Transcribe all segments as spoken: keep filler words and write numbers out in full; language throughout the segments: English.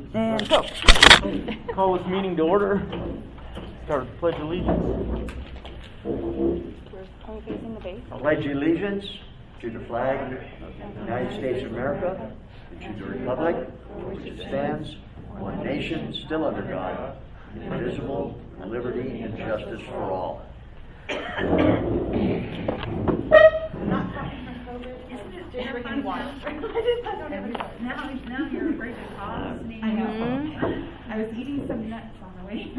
And go. Call this meeting to order. Start with the Pledge of Allegiance. Are we facing the base? I pledge allegiance to the flag of the United States of America and to the republic for which it stands, one nation, still under God, indivisible, with liberty and justice for all. Now, now you're afraid to call. I know. I was eating some nuts on the way.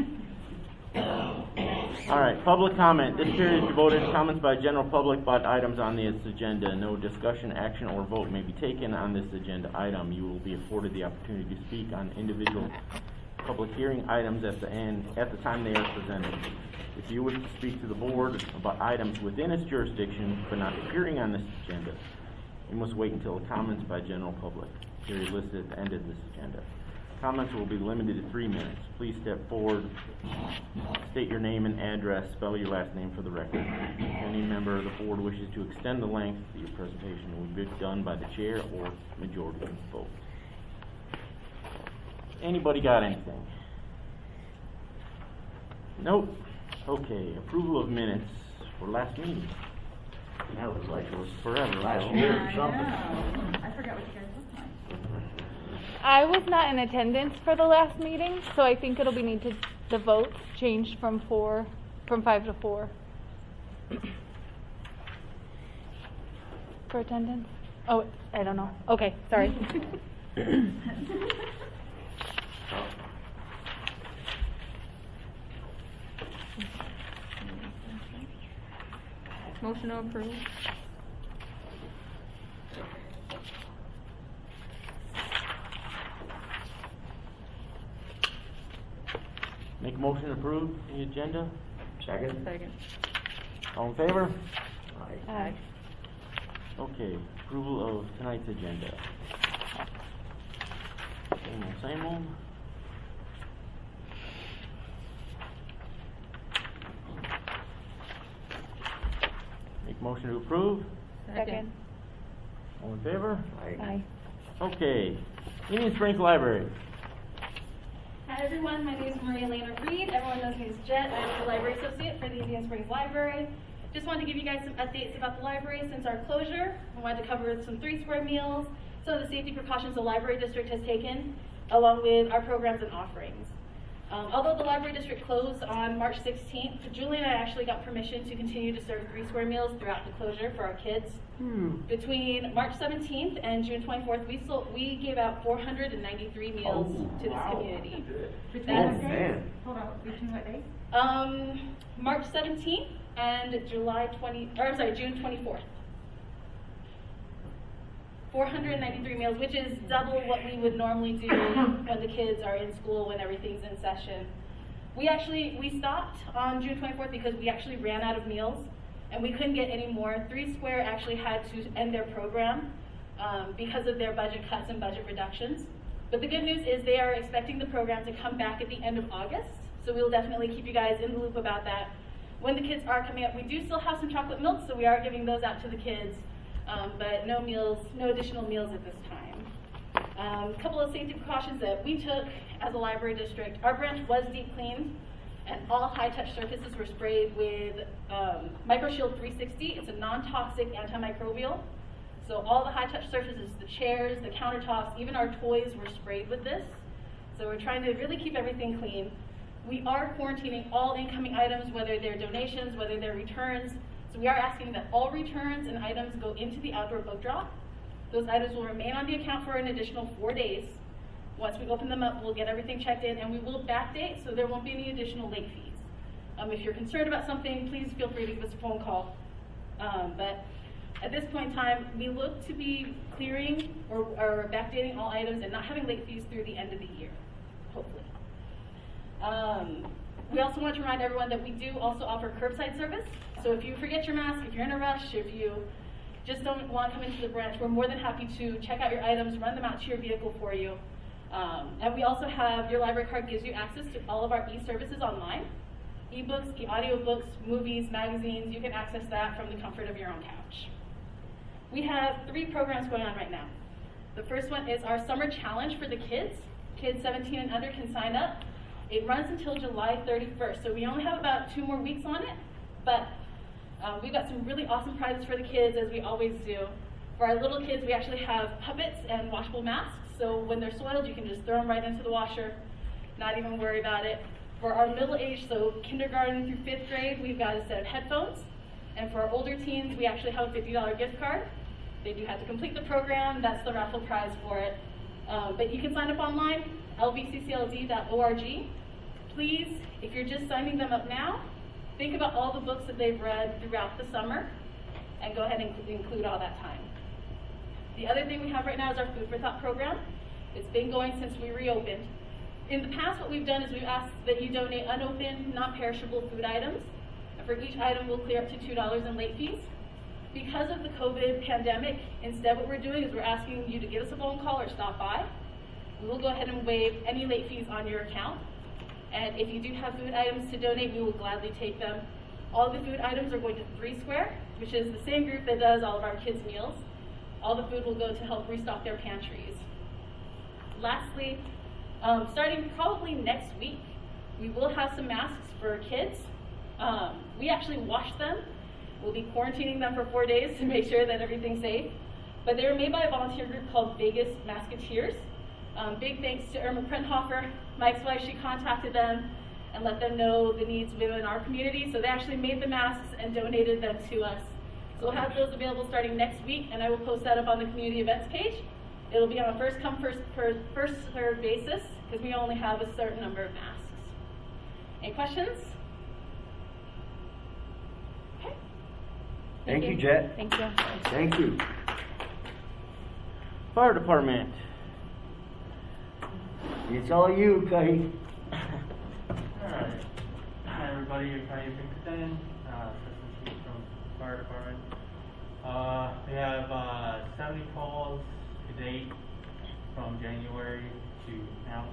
All right, public comment. This period is devoted to comments by general public about items on this agenda. No discussion, action, or vote may be taken on this agenda item. You will be afforded the opportunity to speak on individual public hearing items at the end, at the time they are presented. If you wish to speak to the board about items within its jurisdiction but not appearing on this agenda, you must wait until the comments by general public period listed at the end of this agenda. Comments will be limited to three minutes. Please step forward, state your name and address, spell your last name for the record. If any member of the board wishes to extend the length of your presentation, it will be done by the chair or majority vote. Anybody got anything? Nope. Okay, approval of minutes for last meeting. That was like It was forever last ago. year or something. I forgot what you guys looked like. I was not in attendance for the last meeting, so I think it'll be needed, the votes changed from four, from five to four. For attendance? Oh, I don't know. Okay, sorry. Motion to approve. Make a motion to approve the agenda. Second? Second. All in favor? Aye. Aye. Okay, approval of tonight's agenda. Same old, same old. Make a motion to approve. Second. All in favor? Aye. Aye. Okay, Indian Springs Library. Hi everyone, my name is Maria Lena Reed. Everyone knows me as Jet. I'm the library associate for the Indian Springs Library. Just wanted to give you guys some updates about the library since our closure. I wanted to cover some three square meals, some of the safety precautions the library district has taken, along with our programs and offerings. Um, although the library district closed on March sixteenth, Julie and I actually got permission to continue to serve three square meals throughout the closure for our kids. Hmm. Between March seventeenth and June twenty-fourth, we sold, we gave out four hundred ninety-three meals Oh, to this wow. community. Between That's- what days? man. Hold on, between what days? Um, March seventeenth and July twenty, or I'm sorry, June twenty-fourth. four hundred ninety-three meals, which is double what we would normally do when the kids are in school, when everything's in session. We actually, we stopped on June twenty-fourth because we actually ran out of meals and we couldn't get any more. Three Square actually had to end their program um, because of their budget cuts and budget reductions. But the good news is they are expecting the program to come back at the end of August, so we'll definitely keep you guys in the loop about that. When the kids are coming up, we do still have some chocolate milk, so we are giving those out to the kids. Um, but no meals, no additional meals at this time. Um, a couple of safety precautions that we took as a library district. Our branch was deep cleaned, and all high-touch surfaces were sprayed with um, MicroShield three sixty. It's a non-toxic antimicrobial. So all the high-touch surfaces, the chairs, the countertops, even our toys were sprayed with this. So we're trying to really keep everything clean. We are quarantining all incoming items, whether they're donations, whether they're returns. So we are asking that all returns and items go into the outdoor book drop. Those items will remain on the account for an additional four days. Once we open them up, we'll get everything checked in, and we will backdate, so there won't be any additional late fees. Um, if you're concerned about something, please feel free to give us a phone call. Um, but at this point in time, we look to be clearing or, or backdating all items and not having late fees through the end of the year, hopefully. Um, we also want to remind everyone that we do also offer curbside service. So if you forget your mask, if you're in a rush, if you just don't want to come into the branch, we're more than happy to check out your items, run them out to your vehicle for you. Um, and we also have, your library card gives you access to all of our e-services online. E-books, e-audiobooks, movies, magazines, you can access that from the comfort of your own couch. We have three programs going on right now. The first one is our summer challenge for the kids. kids seventeen and under can sign up. It runs until July thirty-first, so we only have about two more weeks on it, but um, we've got some really awesome prizes for the kids, as we always do. For our little kids, we actually have puppets and washable masks, so when they're soiled, you can just throw them right into the washer, not even worry about it. For our middle age, so kindergarten through fifth grade, we've got a set of headphones. And for our older teens, we actually have a fifty dollar gift card. They do have to complete the program. That's the raffle prize for it. Um, but you can sign up online, L V C C L D dot org. Please, if you're just signing them up now, think about all the books that they've read throughout the summer and go ahead and include all that time. The other thing we have right now is our Food for Thought program. It's been going since we reopened. In the past, what we've done is we've asked that you donate unopened, non-perishable food items. And for each item, we'll clear up to two dollars in late fees. Because of the COVID pandemic, instead what we're doing is we're asking you to give us a phone call or stop by. We will go ahead and waive any late fees on your account. And if you do have food items to donate, we will gladly take them. All the food items are going to Three Square, which is the same group that does all of our kids' meals. All the food will go to help restock their pantries. Lastly, um, starting probably next week, we will have some masks for kids. Um, we actually wash them. We'll be quarantining them for four days to make sure that everything's safe. But they were made by a volunteer group called Vegas Masketeers. Um, big thanks to Irma Prenthofer, my ex-wife. She contacted them and let them know the needs within our community. So they actually made the masks and donated them to us. So we'll have those available starting next week, and I will post that up on the community events page. It'll be on a first come, first, first, first served basis, because we only have a certain number of masks. Any questions? Okay. Thank you, Jet. Thank you. Thank you. Fire Department. It's all you, Cuddy. Alright. Hi everybody, I'm Cuddy Pinkerton, uh, Assistant Chief from Fire Department. Uh, we have uh, seventy calls to date from January to now.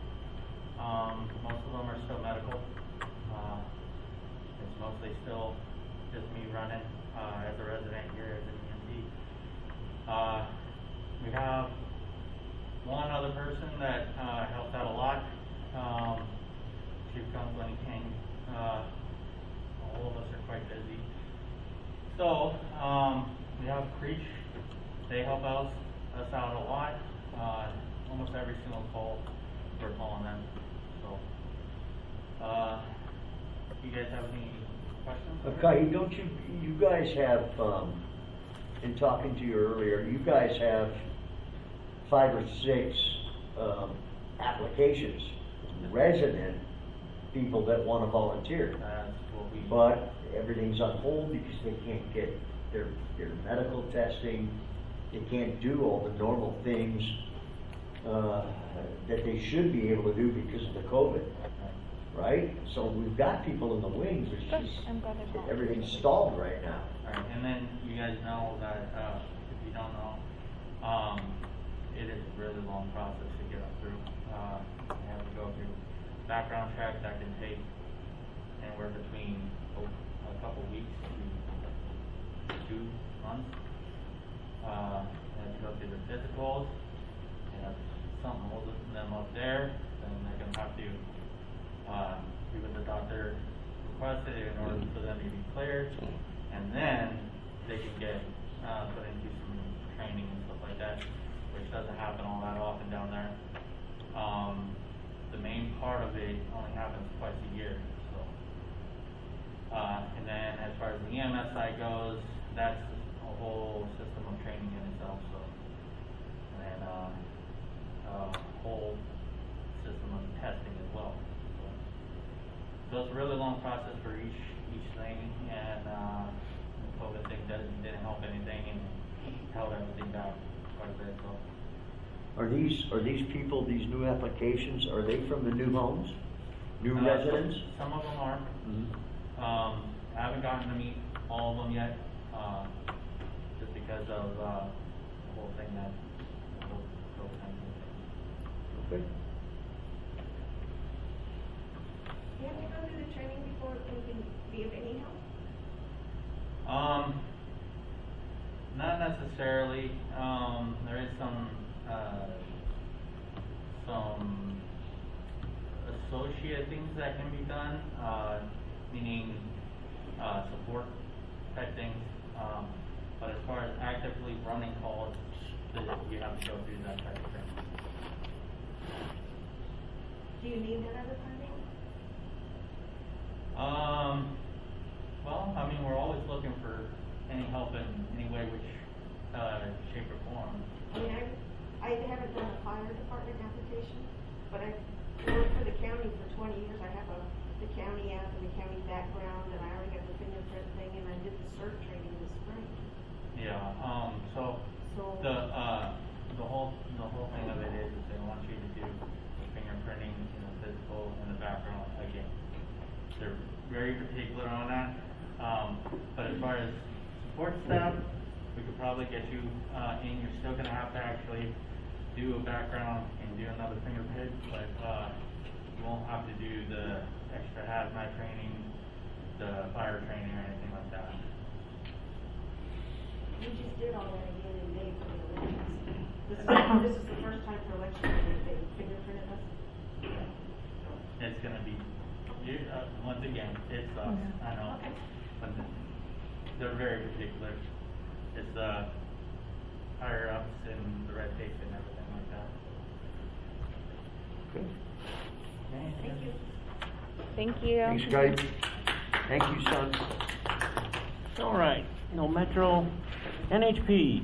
Um, most of them are still medical. Uh, it's mostly still just me running uh, as a resident here as an E M T. Uh, we have one other person that uh, helps out a lot. Um, Chief Conklin King. Uh, all of us are quite busy. So um, we have Creech. They help us us out a lot. Uh, almost every single call we're calling them. So, uh, you guys have any questions? Okay, don't you, you guys have, um, in talking to you earlier, you guys have five or six um, applications, resident people that want to volunteer. That's what we. But everything's on hold because they can't get their, their medical testing. They can't do all the normal things uh, that they should be able to do because of the COVID, right? So we've got people in the wings. It's Good. just I'm glad it's all. everything's stalled right now. Alright, and then you guys know that, uh, if you don't know, um, it is a really long process to get up through. Uh, you have to go through background check that can take anywhere between oh, a couple weeks to two months. Uh, you have to go through the physicals, and if something holding them up there, then they're gonna have to, uh, do what the doctor requested in order for them to be cleared, and then they can get, uh, put into some training and stuff like that, which doesn't happen all that often down there. Um, the main part of it only happens twice a year, so. Uh, and then as far as the E M S side goes, that's a whole system of training in itself, so. And, uh, a whole system of testing as well. So, so it's a really long process for each, each thing, and, uh, the COVID thing didn't, didn't help anything and held everything back quite a bit, so. Are these, are these people, these new applications, are they from the new homes? New Uh, residents? Some of them are. Mhm. Um, I haven't gotten to meet all of them yet, uh, just because of, uh, the whole thing that, the whole COVID nineteen thing. Okay. Do you have to go through the training before we can be of any help? Um, not necessarily. Um, there is some, uh, some associate things that can be done, uh, meaning, uh, support type things. Um, but as far as actively running calls, we have to go through that type of thing. Do you need that other funding? Um, well, I mean, we're always looking for any help in any way, which, uh, shape or form. I mean, I, I haven't done a fire department application, but I've worked for the county for twenty years. I have a, the county app and the county background, and I already got the fingerprint thing, and I did the CERT training this spring. Yeah, um, so, So- the, uh, the whole, the whole thing of it is, is they want you to do the fingerprinting, you know, physical in the background, again. They're very particular on that, um, but as far as support staff, we could probably get you, uh, in, you're still gonna have to actually do a background and do another fingerprint, but, uh, you won't have to do the extra hazmat training, the fire training, or anything like that. We just did all that again in May for the elections. This is, this is the first time for election that they fingerprinted us. It's gonna be, you, uh, once again, it's, uh, I know, Okay. but they're very particular. It's, uh, higher ups and the red tape and everything like that. Good. Thank you. Thank you. Thanks, Scotty. Thank you, son. All right, no Metro, N H P.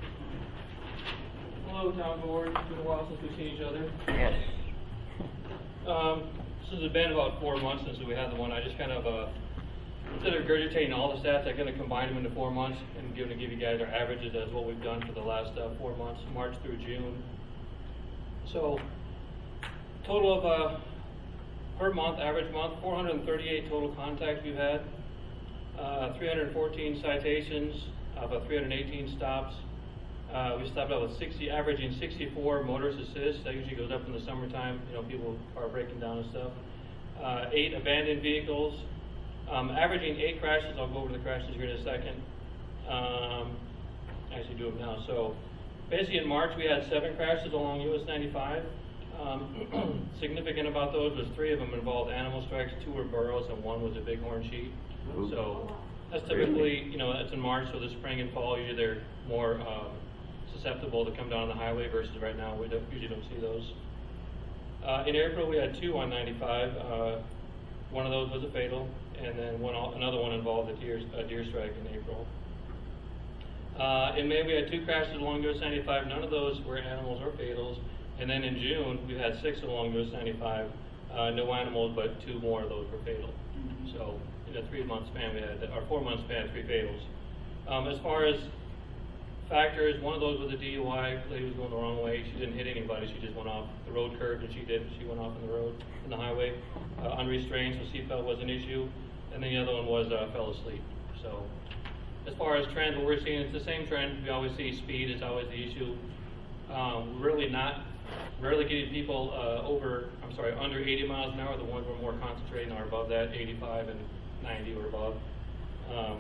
Hello, town board. It's been a while since we've seen each other. Yes. Um, since it's been about four months since we had the one, I just kind of, uh, instead of regurgitating all the stats, I'm going to combine them into four months and going to give you guys our averages as what we've done for the last uh, four months, March through June. So, total of, uh, per month, average month, four hundred thirty-eight total contacts we've had, uh, three hundred fourteen citations, about three hundred eighteen stops. Uh, we stopped out with sixty, averaging sixty-four motorist assists. That usually goes up in the summertime. You know, people are breaking down and stuff. Uh, eight abandoned vehicles, um, averaging eight crashes. I'll go over the crashes here in a second. Um, actually, do them now. So, basically, in March we had seven crashes along U S ninety-five. Um, significant about those was three of them involved animal strikes, two were burros, and one was a bighorn sheep. Ooh. So, that's typically, you know, that's in March. So the spring and fall, usually they're more um, susceptible to come down the highway versus right now we don't, usually don't see those. Uh, in April we had two on ninety-five. Uh, one of those was a fatal, and then one another one involved a deer, a deer strike in April. Uh, in May we had two crashes along U S ninety-five. None of those were animals or fatals. And then in June we had six along U S ninety-five. Uh, no animals, but two more of those were fatal. So in a three-month span we had, or four-month span, three fatals. Um, as far as factors, one of those was a D U I. The lady was going the wrong way. She didn't hit anybody. She just went off the road curve, and she did. She went off in the road, in the highway, uh, unrestrained. So seatbelt was an issue. And then the other one was uh, fell asleep. So as far as trends, what we're seeing, it's the same trend. We always see speed is always the issue. Um, really not, rarely getting people uh, over, I'm sorry, under eighty miles an hour. The ones we're more concentrating are above that, eighty-five and ninety or above. Um,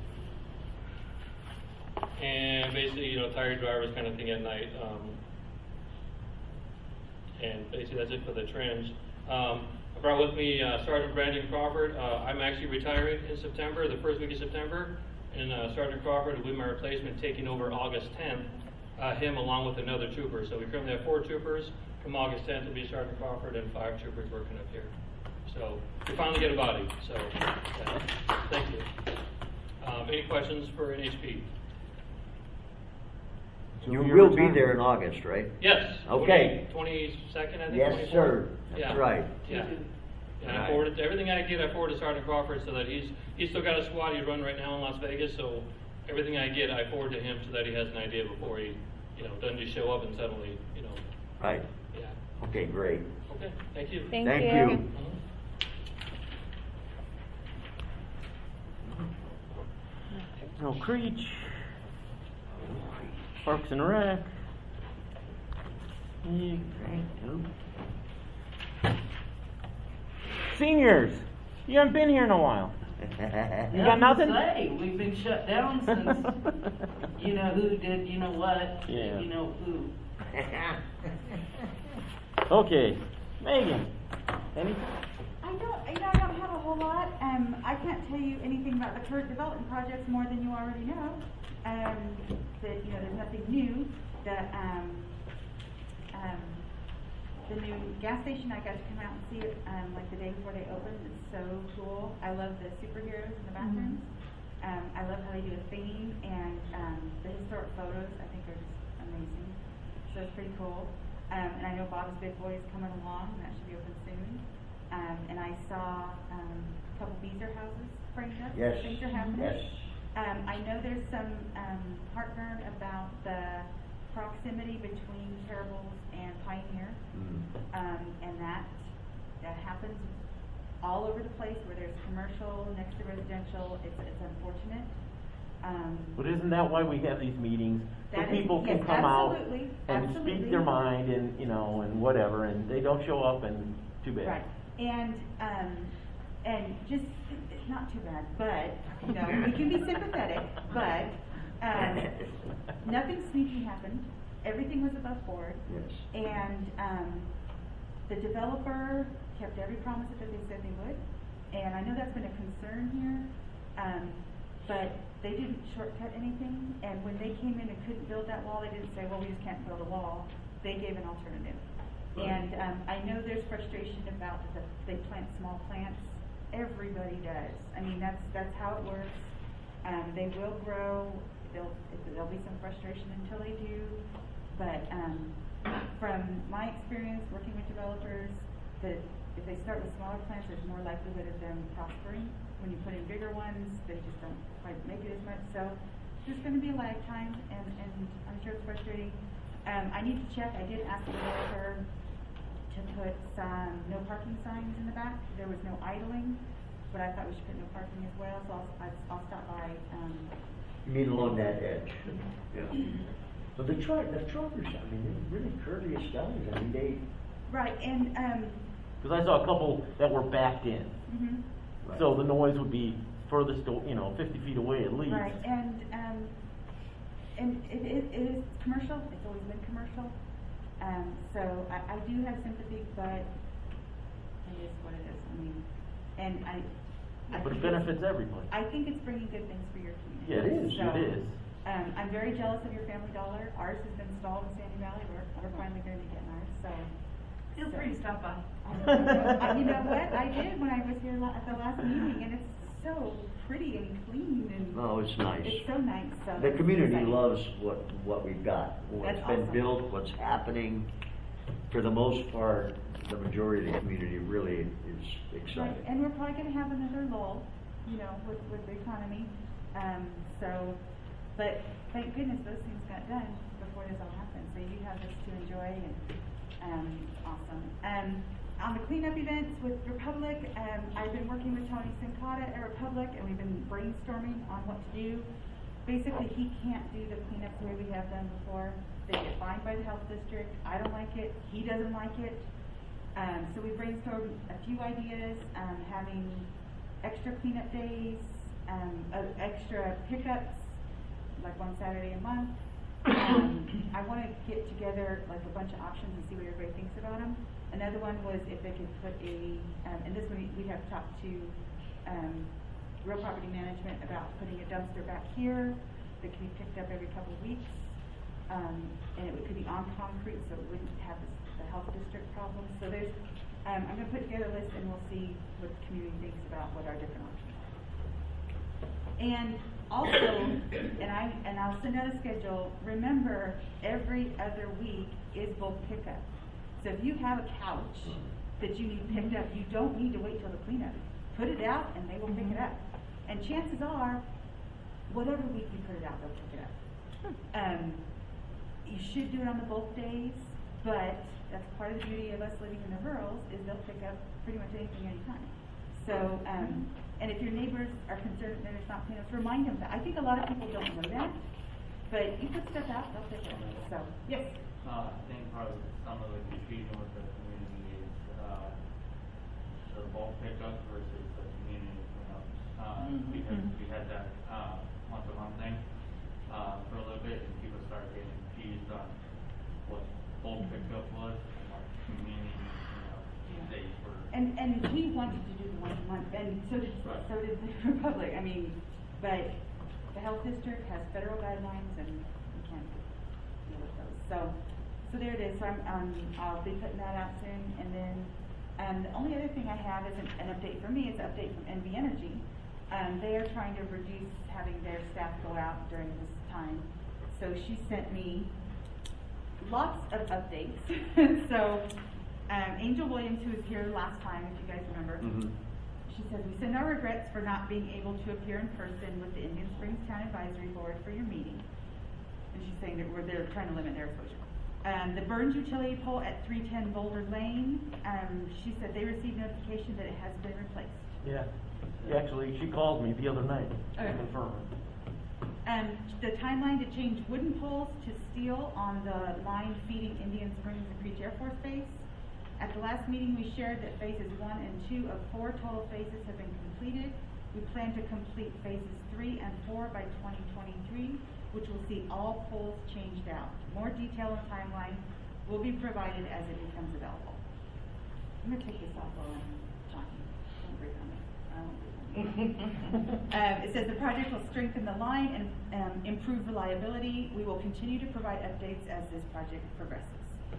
and basically, you know, tired drivers kind of thing at night. Um, and basically that's it for the trends. Um, I brought with me uh, Sergeant Brandon Crawford. Uh, I'm actually retiring in September, the first week of September, and uh, Sergeant Crawford will be my replacement, taking over August tenth, uh, him along with another trooper. So we currently have four troopers. Come August tenth will be Sergeant Crawford and five troopers working up here. So we finally get a body. So yeah. Thank you. Um, any questions for N H P? You will be there in August, right? Yes. Okay. Twenty-second, I think. Yes, twenty-fourth? sir. That's Yeah. right. Yeah. And I Right. forwarded everything I get. I forwarded to Sergeant Crawford so that he's he's still got a squad he's running right now in Las Vegas. So everything I get, I forward to him so that he has an idea before he, you know, doesn't just show up and suddenly, you know. Right. Yeah. Okay, great. Okay. Thank you. Thank, Thank you. you. Mhm. No Creech. Parks and Rec. Yeah, great. Seniors, you haven't been here in a while. You got nothing? Say, we've been shut down since, you know who did, you know what, Yeah. you know who. Okay, Megan, anything? I don't, you know, I don't have a whole lot. Um, I can't tell you anything about the current development projects more than you already know. Um, that, you know, there's nothing new. The, um, um, the new gas station, I got to come out and see it, um, like the day before they opened. It's so cool. I love the superheroes in the bathrooms. Um, I love how they do the theming, and, um, the historic photos, I think are just amazing. So it's pretty cool. Um, and I know Bob's Big Boy is coming along, and that should be open soon. Um, and I saw, um, a couple Beezer houses framed up. Yes. Things are happening. Yes. Um, I know there's some, um, heartburn about the proximity between Terribles and Pioneer. Mm. Um, and that, that happens all over the place where there's commercial next to residential. It's, it's unfortunate. Um, But isn't that why we have these meetings? So That is- people can yes, come out absolutely, and absolutely. speak their mind and, you know, and whatever, and they don't show up and too bad. Right, and, um, and just, it's not too bad, but, you know, we can be sympathetic, but, um, nothing sneaky happened. Everything was above board. Yes. And, um, the developer kept every promise that they said they would. And I know that's been a concern here, um, but they didn't shortcut anything. And when they came in and couldn't build that wall, they didn't say, well, we just can't build a wall. They gave an alternative. Right. And, um, I know there's frustration about the, they plant small plants. Everybody does. I mean, that's, that's how it works. Um, they will grow. There'll, there'll be some frustration until they do. But, um, from my experience working with developers, that if they start with smaller plants, there's more likelihood of them prospering. When you put in bigger ones, they just don't quite make it as much. So there's going to be a lag time, and, and I'm sure it's frustrating. Um, I need to check. I did ask the developer to put some no parking signs in the back. There was no idling, but I thought we should put no parking as well. So I'll, I'll, I'll stop by. Um, You mean along that edge? Yeah. So the truck, the truckers, I mean, they're really courteous guys. I mean, they. right, and um, Because I saw a couple that were backed in, mm-hmm. Right. so the noise would be furthest, o- you know, fifty feet away at least. right, and um, and it, it, it is commercial. It's always been commercial. Um, so I, I do have sympathy, but it is what it is. I mean, and I. I But it think it's- benefits everybody. I think it's bringing good things for your community. Yeah, it is, So, it is. Um, I'm very jealous of your Family Dollar. Ours has been installed in Sandy Valley. We're, we're finally going to get ours, so. Feel free to stop by. Uh, you know what? I did when I was here la- at the last meeting, and it's so pretty and clean and. Oh, it's nice. It's so nice, so. The it's community exciting. loves what, what we've got, what's That's been awesome. built, what's happening. For the most part, the majority of the community really is Right, excited. and we're probably gonna have another lull, you know, with, with the economy, um, so, but thank goodness those things got done before this all happened, so you have this to enjoy, and, um, awesome. Um, on the cleanup events with Republic, um, I've been working with Tony Sincata at Republic, and we've been brainstorming on what to do. Basically, he can't do the cleanup the way we have done before. They get fined by the health district. I don't like it. He doesn't like it. Um, so we brainstormed a few ideas, um, having extra cleanup days, um, uh, extra pickups, like one Saturday a month. Um, I want to get together like a bunch of options and see what everybody thinks about them. Another one was if they could put a, um, and this one we have talked to um, Real Property Management about putting a dumpster back here that can be picked up every couple of weeks. Um, and it could be on concrete, so it wouldn't have the, the health district problems. So there's, um, I'm going to put together a list, and we'll see what the community thinks about what our different options are. And also, and I and I'll send out a schedule. Remember, every other week is bulk pickup. So if you have a couch that you need picked up, you don't need to wait till the cleanup. Put it out, and they will pick it up. And chances are, whatever week you put it out, they'll pick it up. Um, you should do it on the bulk days, but that's part of the beauty of us living in the rurals is they'll pick up pretty much anything anytime. So, um, and if your neighbors are concerned that it's not clean up, remind them that. I think a lot of people don't know that, but you put stuff out, they'll pick it up. So, yes. Uh, I think probably some of the confusion with the community is, uh, the bulk pickup versus the community cleanup. Uh, Mhm. because we had that, uh, month to month thing, uh, for a little bit, and people started getting confused on what bulk pickup was and what community, you know, day for. And, and we wanted to do the once a month, and so did, Right. so did the Republic, I mean, but the health district has federal guidelines and we can't deal with those. So, so there it is, so I'm, um, I'll be putting that out soon, and then, um, the only other thing I have is an, an update for me, is an update from N V Energy. Um, they are trying to reduce having their staff go out during this time, so she sent me lots of updates. So, um, Angel Williams, who was here last time, if you guys remember, Mhm. she says, "We send our regrets for not being able to appear in person with the Indian Springs Town Advisory Board for your meeting." And she's saying that we're, they're trying to limit their exposure. Um, the Burns utility pole at three ten Boulder Lane, um, she said they received notification that it has been replaced. Yeah. Actually, she called me the other night to Okay. confirm. Um, the timeline to change wooden poles to steel on the line feeding Indian Springs and Creech Air Force Base. At the last meeting, we shared that phases one and two of four total phases have been completed. We plan to complete phases three and four by twenty twenty-three, which will see all poles changed out. More detail and timeline will be provided as it becomes available. I'm gonna take this off while I'm talking. Don't breathe on me. I won't breathe on me. Um, it says the project will strengthen the line and um, improve reliability. We will continue to provide updates as this project progresses.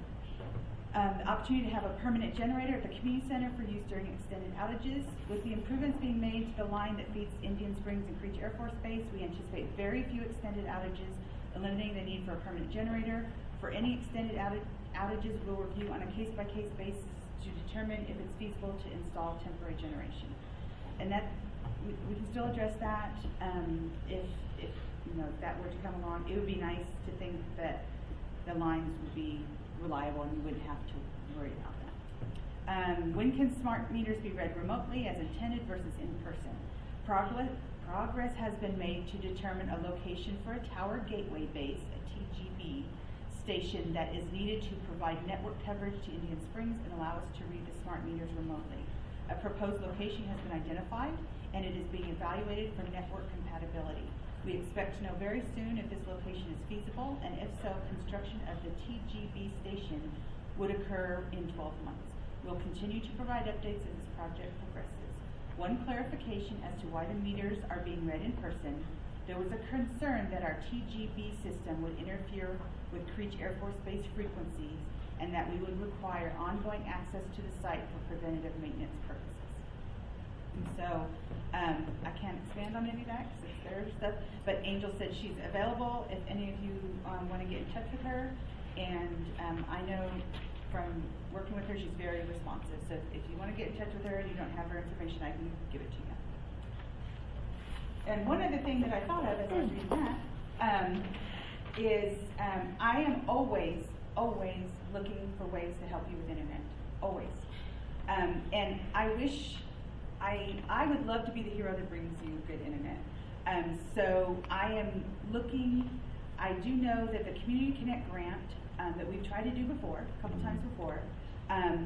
Um, the opportunity to have a permanent generator at the community center for use during extended outages. With the improvements being made to the line that feeds Indian Springs and Creech Air Force Base, we anticipate very few extended outages, eliminating the need for a permanent generator. For any extended outage, outages, we'll review on a case-by-case basis to determine if it's feasible to install temporary generation. And that, we, we can still address that, um, if, if, you know, if that were to come along. It would be nice to think that the lines would be reliable and you wouldn't have to worry about that. Um, when can smart meters be read remotely as intended versus in person? Progress, progress has been made to determine a location for a tower gateway base, a T G B, station that is needed to provide network coverage to Indian Springs and allow us to read the smart meters remotely. A proposed location has been identified and it is being evaluated for network compatibility. We expect to know very soon if this location is feasible, and if so, construction of the T G B station would occur in twelve months. We'll continue to provide updates as this project progresses. One clarification as to why the meters are being read in person. There was a concern that our T G B system would interfere with Creech Air Force Base frequencies and that we would require ongoing access to the site for preventative maintenance purposes. So, um, I can't expand on any of that because it's their stuff, but Angel said she's available if any of you, um, wanna get in touch with her. And, um, I know from working with her, she's very responsive. So if you wanna get in touch with her and you don't have her information, I can give it to you. And one other thing that I thought of as I was reading that, um, is, um, I am always, always looking for ways to help you with internet, always. Um, and I wish, I, I would love to be the hero that brings you good internet. Um, so I am looking, I do know that the Community Connect grant, um, that we've tried to do before, a couple times before, um,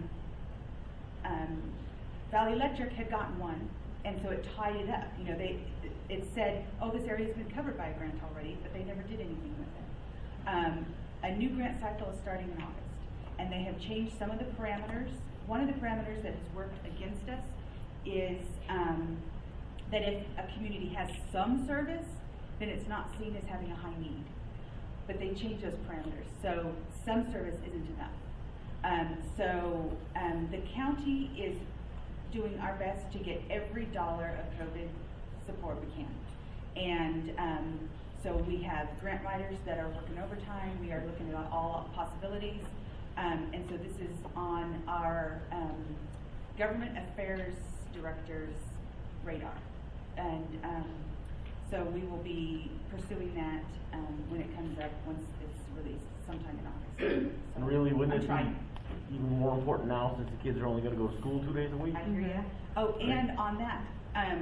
um, Valley Electric had gotten one, and so it tied it up. You know, they, it said, oh, this area's been covered by a grant already, but they never did anything with it. Um, a new grant cycle is starting in August, and they have changed some of the parameters. One of the parameters that has worked against us is um, that if a community has some service, then it's not seen as having a high need. But they changed those parameters, so some service isn't enough. Um, so um, the county is doing our best to get every dollar of COVID support we can. And um, so we have grant writers that are working overtime. We are looking at all possibilities. Um, and so this is on our um, government affairs director's radar. And um, so we will be pursuing that um, when it comes up, once it's released sometime in August. So And really, wouldn't I'm it trying. be even more important now since the kids are only gonna go to school two days a week? I hear ya. Oh, and on that, um,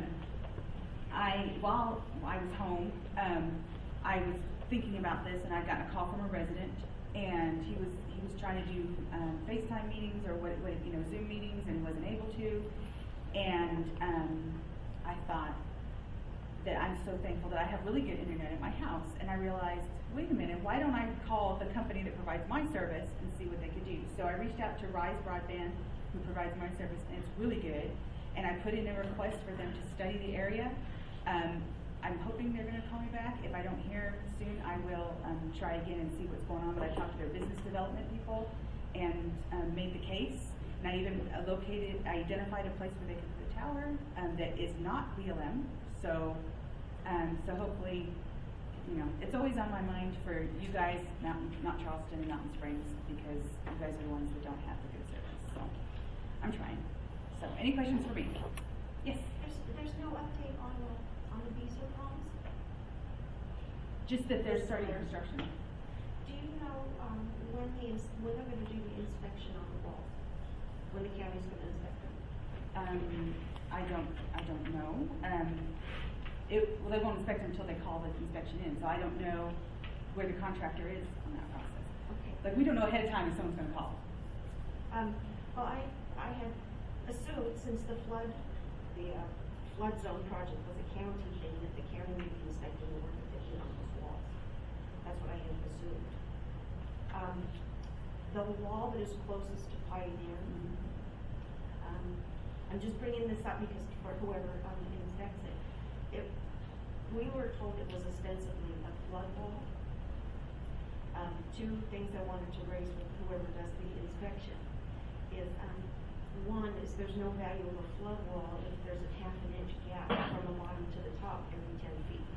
I, while I was home, um, I was thinking about this and I got a call from a resident, and he was, he was trying to do, um, FaceTime meetings or what, what, you know, Zoom meetings, and wasn't able to. And, um, I thought, that I'm so thankful that I have really good internet at my house. And I realized, wait a minute, why don't I call the company that provides my service and see what they could do? So I reached out to Rise Broadband, who provides my service, and it's really good. And I put in a request for them to study the area. Um, I'm hoping they're going to call me back. If I don't hear soon, I will um, try again and see what's going on. But I talked to their business development people and um, made the case. And I even uh, located, I identified a place where they could put a tower um, that is not B L M. So, um, so hopefully, you know, it's always on my mind for you guys, Mountain, not Charleston and Mountain Springs, because you guys are the ones that don't have the good service. So, I'm trying. So, any questions for me? Yes. There's, there's no update on the, on the Beazer homes? Just that they're starting construction. Do you know, um, when the, ins- when they're gonna do the inspection on the walls? When the county's gonna inspect them? Um, I don't, I don't know. Um, it, well, they won't inspect it until they call the inspection in, so I don't know where the contractor is on that process. Okay. Like, we don't know ahead of time if someone's gonna call. Um, well, I, I had assumed since the flood, the, uh, flood zone project was a county thing, that the county would be inspecting the work that they did on those walls. That's what I had assumed. Um, the wall that is closest to Pioneer, um, I'm just bringing this up because for whoever, um, inspects it, it, we were told it was ostensibly a flood wall. Um, two things I wanted to raise with whoever does the inspection is, um, one is there's no value of a flood wall if there's a half an inch gap from the bottom to the top every ten feet.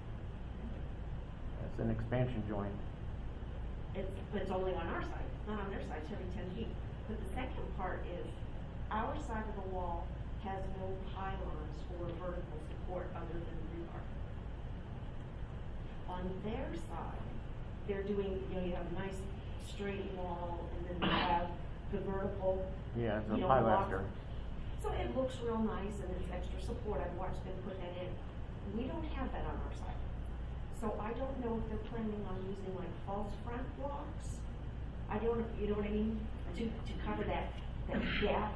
That's an expansion joint. It's, but it's only on our side, not on their side, it's every ten feet. But the second part is, our side of the wall has no pylons or vertical support other than rebar. On their side, they're doing, you know, you have a nice straight wall, and then you have the vertical, Yeah, it's a you know, pilaster. block. So it looks real nice and it's extra support. I've watched them put that in. We don't have that on our side. So I don't know if they're planning on using like false front blocks. I don't, you know what I mean? To, to cover that, that gap.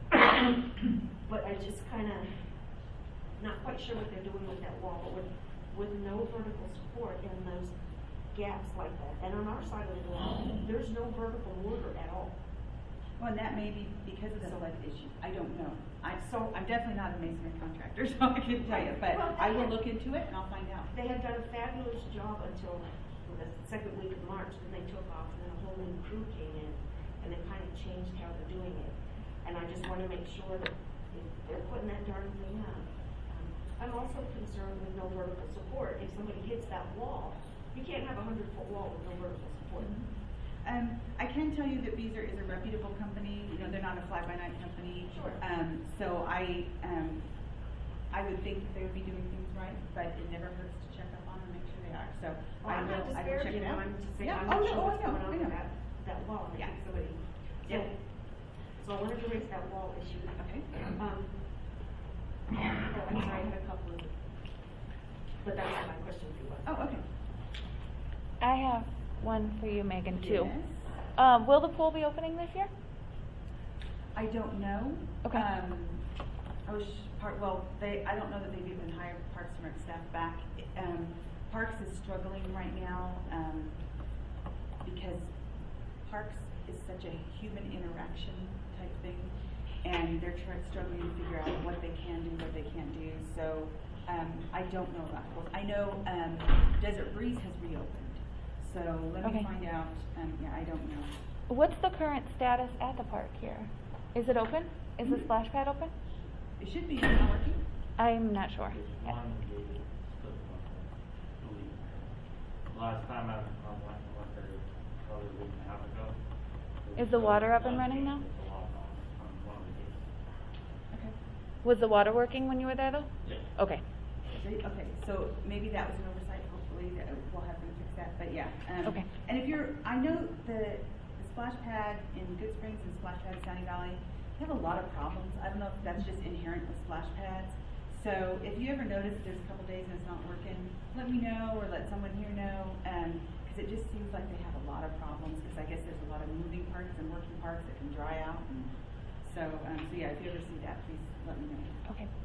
But I just kind of not quite sure what they're doing with that wall, but with, with no vertical support in those gaps like that. And on our side of the wall, there's no vertical mortar at all. Well, and that may be because of the flood issue. I don't know. I, so I'm definitely not a masonry contractor, so I can't tell you. But Well, I will had- look into it and I'll find out. They had done a fabulous job until the second week of March, then they took off, and then a whole new crew came in, and they kind of changed how they're doing it. And I just want to make sure that if they're putting that darn thing up. Um, I'm also concerned with no vertical support. If somebody hits that wall, you can't have a hundred foot wall with no vertical support. Um, I can tell you that Beazer is a reputable company. You know, they're not a fly-by-night company. Sure. Um, so I, um, I would think that they would be doing things right, but it never hurts to check up on them and make sure they are. So Well, I I'm will, not I will check disparaging it them, out. I'm just saying, Yeah. I'm Oh, not no, sure oh, what's I know, going on I with know. that, that wall. I Yeah. think somebody, so, Yeah. so I wanted to raise that wall issue. Okay. Um, oh, I'm sorry, I had a couple of, but that's what my question for you was. Oh, okay. I have one for you, Megan, too. Yes. Um, will the pool be opening this year? I don't know. Okay. Um, I was part, well, they, I don't know that they've even hired Parks and Rec staff back. Um, Parks is struggling right now, um, because Parks is such a human interaction type thing, and they're trying, struggling to figure out what they can do, what they can't do. So, um, I don't know about pools. I know, um, Desert Breeze has reopened. So let me Okay. find out. Um, yeah, I don't know. What's the current status at the park here? Is it open? Is the splash pad open? It should be not working. I'm not sure. There's one gate still I believe. Last time I, I went, went there probably a week and a half ago. there Is was the still water up and one running gate now? with a lock on, on one of the gates. Okay. Was the water working when you were there, though? Yeah. Okay. So, okay, so maybe that was an oversight. Hopefully, that we'll have them fix that. But yeah. Um, Okay. And if you're, I know the, the splash pad in Good Springs and splash pad in Sunny Valley, they have a lot of problems. I don't know if that's just inherent with splash pads. So if you ever notice there's a couple days and it's not working, let me know or let someone here know. Um, because it just seems like they have a lot of problems. Because I guess there's a lot of moving parts and working parts that can dry out. And so, um, so yeah, if you ever see that, please let me know. Okay.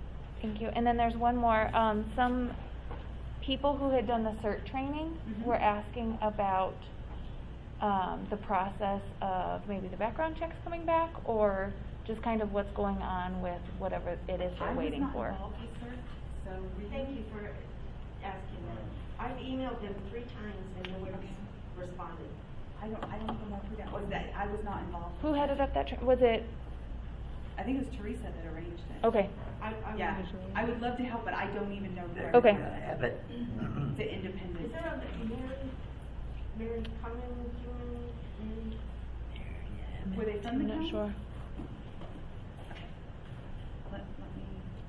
Thank you. And then there's one more. Um, some people who had done the CERT training Mhm. were asking about um, the process of maybe the background checks coming back, or just kind of what's going on with whatever it is they're waiting for. I was not involved with CERT, so we. Thank you for asking that. I've emailed them three times and nobody's Okay. responded. I don't, I don't even know who that was. That I was not involved. Who with headed that. up that? Tra- was it? I think it was Teresa that arranged it. Okay. I, I Yeah, would- I would love to help, but I don't even know who. Okay. Have it. The independent. Is there a Mary, Mary Cummins, Mary? Were they from I'm the not county? sure. Let, let me.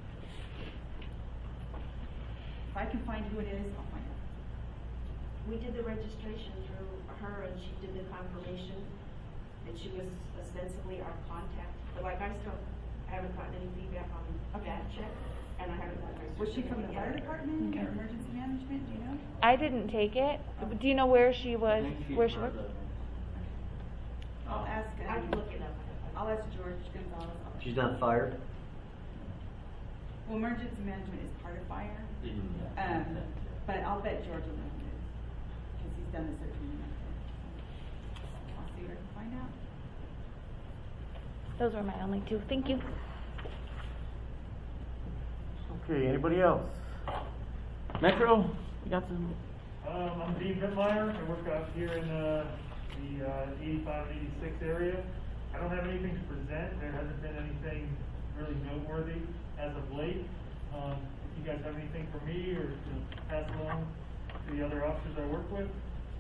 If I can find who it is, I'll find out. We did the registration through her and she did the confirmation that she was ostensibly our contact. But like I still haven't gotten any feedback on Okay. that check and I haven't gotten her. Was she from the fire certificate yet. department Okay. or emergency management? Do you know? I didn't take it. Do you know where she was? Where she worked? I'll ask. I can um, look it up. I'll ask George Gonzalez. I'll- She's not fired? Well, emergency management is part of fire, um, but I'll bet George will know who it is because he's done this at community. I'll see what I can find out. Those were my only two. Thank you. Okay, anybody else? Metro, you got some? Um, I'm Dean Pittmeyer. I work out here in uh, the uh, eighty-five, eighty-six area. I don't have anything to present. There hasn't been anything really noteworthy as of late. Um, if you guys have anything for me or to pass along to the other officers I work with.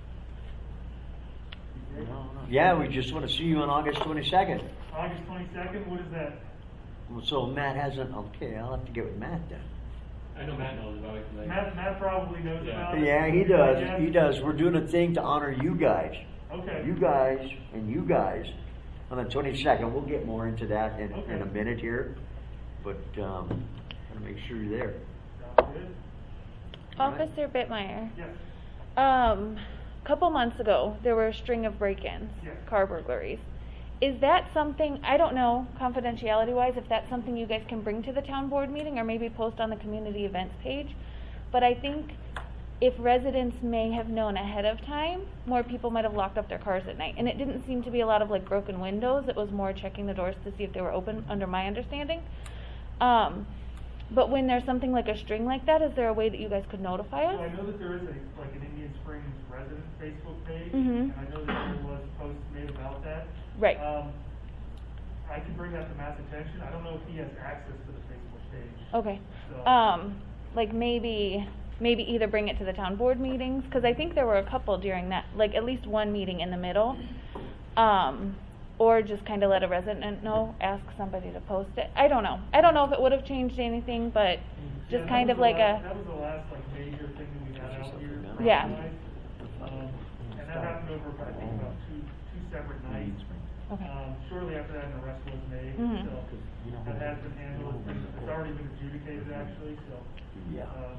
be great. No, no. Yeah, we just want to see you on August twenty-second. August twenty-second, what is that? So Matt hasn't, okay, I'll have to get with Matt then. I know Matt knows about it. 'cause I- Matt, Matt probably knows Yeah. about it. Yeah, he Yes. does, he does. We're doing a thing to honor you guys. Okay. You guys and you guys on the twenty-second. We'll get more into that in, in a Okay. minute here. But, um, gotta make sure you're there. Sounds good. All right. Officer Bittmeyer. Yes. Um, a couple months ago, there were a string of break-ins, Yes. car burglaries. Is that something, I don't know, confidentiality-wise, if that's something you guys can bring to the town board meeting or maybe post on the community events page? But I think if residents may have known ahead of time, more people might have locked up their cars at night. And it didn't seem to be a lot of like broken windows. It was more checking the doors to see if they were open, under my understanding. Um, but when there's something like a string like that, is there a way that you guys could notify us? So I know that there is a, like an Indian Springs resident Facebook page, Mhm. and I know that there was posts made about that. Right. Um, I can bring that to Matt's attention. I don't know if he has access to the Facebook page. Okay. So- Um, like maybe, maybe either bring it to the town board meetings, because I think there were a couple during that, like at least one meeting in the middle. Um, or just kind of let a resident know, ask somebody to post it. I don't know. I don't know if it would have changed anything, but Yeah, just that kind was of the like last- a, That was the last like major thing that we had out here. Yeah. Friday night. Um, and that happened over, I think, about two, two separate nights. okay. Um, shortly after that, an arrest was made, Mhm. so that has been handled. It's already been adjudicated actually, so. Yeah. um,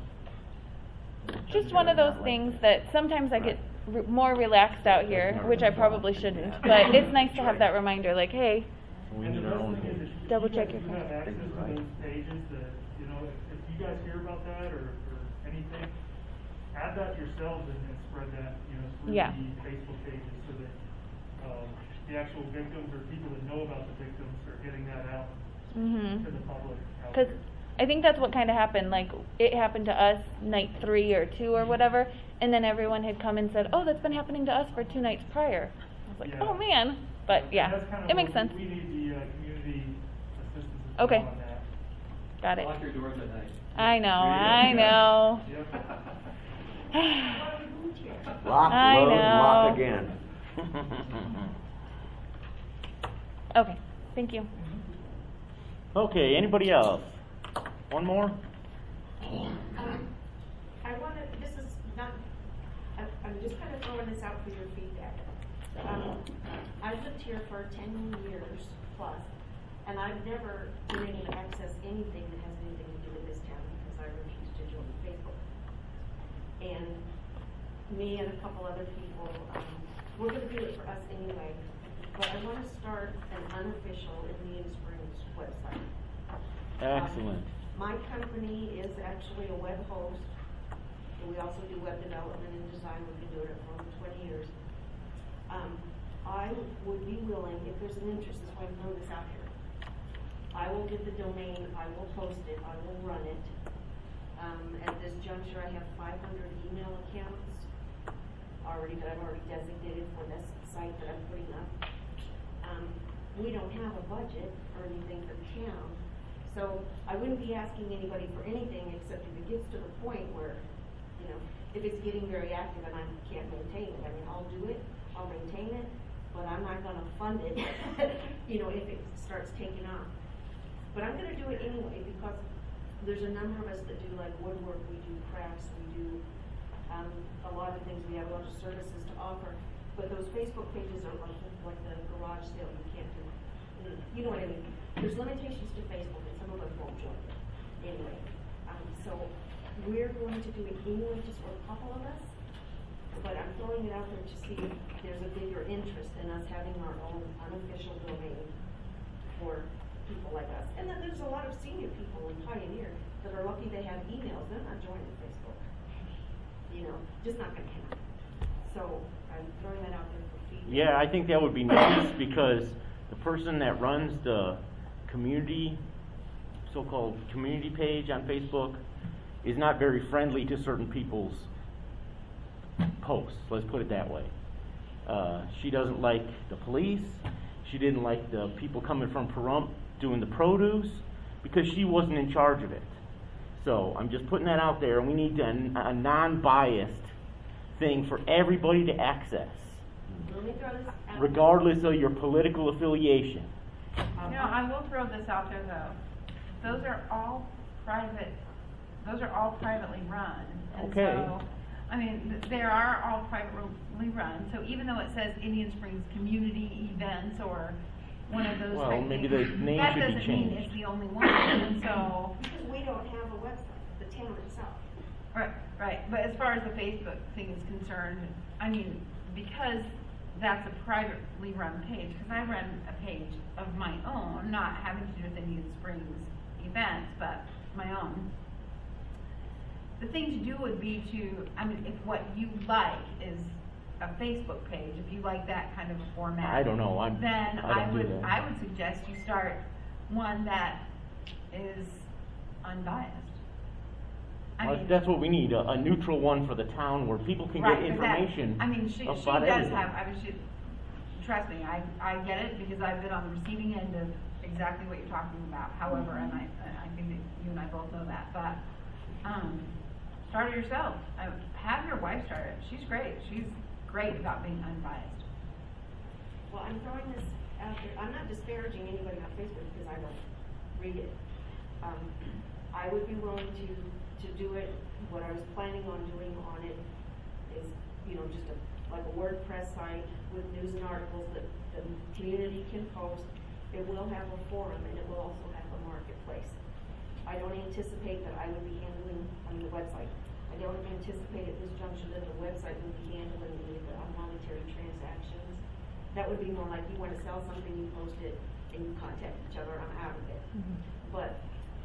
Just one of those things that sometimes I get r- more relaxed out here, which I probably shouldn't, but it's nice to have that reminder, like, hey, We And need the our best own thing is page. if you Double guys check your do have phone. access to those pages, that, you know, if, if you guys hear about that or, or anything, add that yourselves and, and spread that, you know, through Yeah. the Facebook pages so that, um, the actual victims or people that know about the victims are getting that out mm-hmm. to the public out Because there. I think that's what kind of happened. Like, it happened to us night three or two or whatever, and then everyone had come and said, oh, that's been happening to us for two nights prior. I was like, Yeah. oh, man. But, yeah, That's kind of it makes what sense. we- We need the, uh, community assistance as well Okay. on that. Got it. Lock your doors at night. I know, I know. Yep. Lock, I load, lock know. again. Okay, thank you. Okay, anybody else? One more? Um, I wanna, this is not, I'm, I'm just kind of throwing this out for your feedback. Um, I've lived here for ten years plus, and I've never been able to access anything that has anything to do with this town because I refuse to join Facebook. And me and a couple other people, um, we're gonna do it for us anyway, but I wanna start an unofficial Indian Springs website. Excellent. My company is actually a web host, and we also do web development and design. We've been doing it for over twenty years. Um, I would be willing, if there's an interest, that's why I'm throwing this out here. I will get the domain, I will post it, I will run it. Um, at this juncture, I have five hundred email accounts already that I've already designated for this site that I'm putting up. Um, we don't have a budget or anything for the town, so I wouldn't be asking anybody for anything except if it gets to the point where, you know, if it's getting very active and I can't maintain it. I mean, I'll do it, I'll maintain it, but I'm not gonna fund it, you know, if it starts taking off. But I'm gonna do it anyway because there's a number of us that do like woodwork, we do crafts, we do um, a lot of things. We have a lot of services to offer. But those Facebook pages are like, like the garage sale. You can't do, you know what I mean? There's limitations to Facebook, and some of us won't join it anyway. Um, so we're going to do it anyway, just for a couple of us. But I'm throwing it out there to see if there's a bigger interest in us having our own unofficial domain for people like us. And then there's a lot of senior people in Pioneer that are lucky they have emails. They're not joining Facebook. You know, just not going to happen. So I'm throwing that out there for feedback. Yeah, I think that would be nice because the person that runs the community, so-called community page on Facebook, is not very friendly to certain people's posts. Let's put it that way. Uh, she doesn't like the police. She didn't like the people coming from Pahrump doing the produce because she wasn't in charge of it. So I'm just putting that out there, and we need a, a non-biased thing for everybody to access, regardless of your political affiliation. You know, I will throw this out there though. Those are all private. Those are all privately run. And Okay. So, I mean, th- they are all privately run. So even though it says Indian Springs Community Events or one of those Well, type maybe things, the name that should be doesn't mean changed. it's the only one. And so, Because we don't have a website, the town itself. right, right. But as far as the Facebook thing is concerned, I mean, because that's a privately run page, because I run a page of my own, not having to do with Indian Springs events, but my own. The thing to do would be to, I mean, if what you like is a Facebook page, if you like that kind of a format, I don't know. I'm, then I I don't do would that. I would suggest you start one that is unbiased. I Well, mean, that's what we need, a, a neutral one for the town where people can right, get 'cause that- information I mean, she, she about does everything. have. I mean, she, trust me, I I get it because I've been on the receiving end of exactly what you're talking about. However, and I I think that you and I both know that, but um, start it yourself. I, have your wife start it. She's great. She's great about being unbiased. Well, I'm throwing this out there. I'm not disparaging anybody on Facebook because I don't read it. Um, I would be willing to, to do it. What I was planning on doing on it is, you know, just a, like a WordPress site with news and articles that the community can post. It will have a forum and it will also have a marketplace. I don't anticipate that I would be handling on the website. I don't anticipate at this juncture that the website would be handling any of the monetary transactions. That would be more like you want to sell something, you post it, and you contact each other, I'm out of it. Mm-hmm. But